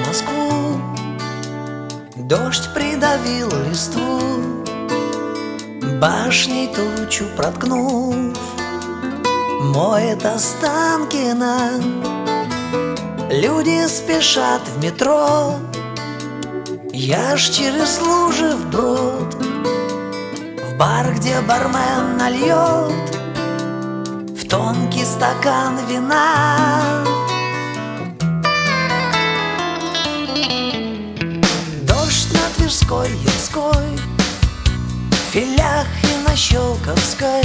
Москву, дождь придавил листву, башней тучу проткнув, моет Останкино. Люди спешат в метро, я ж через лужи вброд, в бар, где бармен нальет в тонкий стакан вина. Дождь на Тверской, Ямской, Филях и на Щелковской.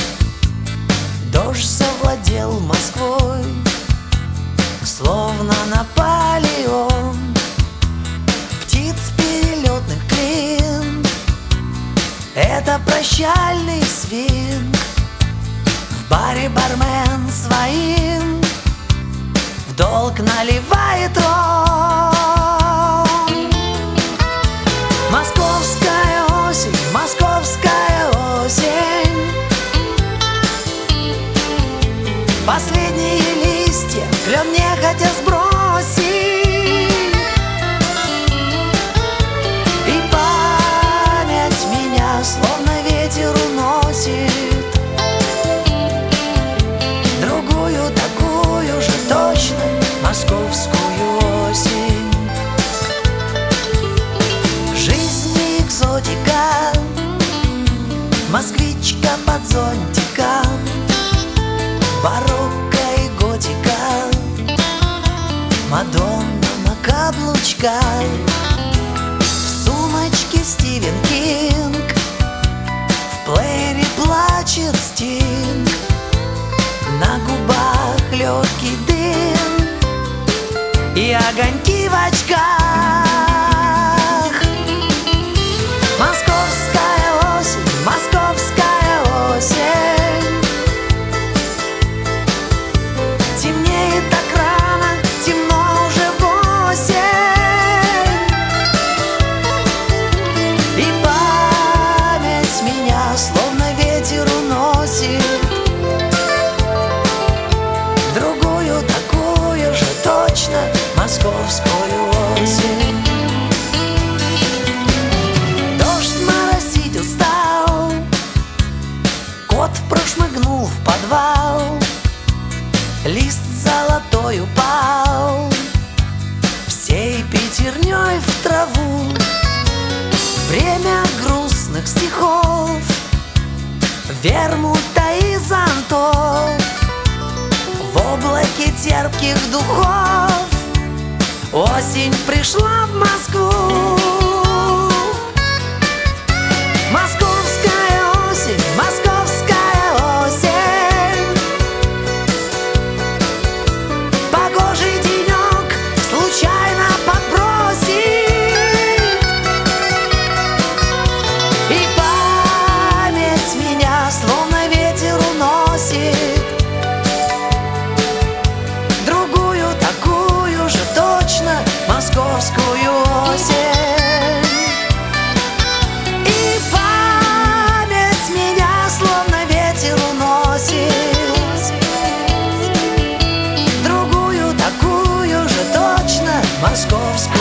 Дождь завладел Москвой, словно Наполеон. Птиц перелетных клин — это прощальный свинг. В баре бармен своим в долг наливает ром. Московская осень, московская осень, последние листья клен нехотя сбросить, и память меня словно ветер уносит. Другую такую же точно московскую осень. Жизнь не экзотика, москвичка под зонтиком, барокко и готика, Мадонна на каблучках, в сумочке Стивен Кинг, в плеере плачет Стинг, на губах легкий дым и огоньки в очках. Московская осень, московская осень, темнеет так рано, темно уже 8, и память меня словно ветер уносит. Другую такую же точно московскую осень. Дождь моросить устал, кот прошмыгнул в подвал, лист золотой упал всей пятерней в траву. Время грустных стихов, вермута и зонтов, в облаке терпких духов осень пришла в Москву. Московская осень, московская осень, погожий денек случайно подбросит, и память меня словно ветер уносит. Другую такую же точно московскую осень, и память меня словно ветер уносит. Другую такую же точно московскую.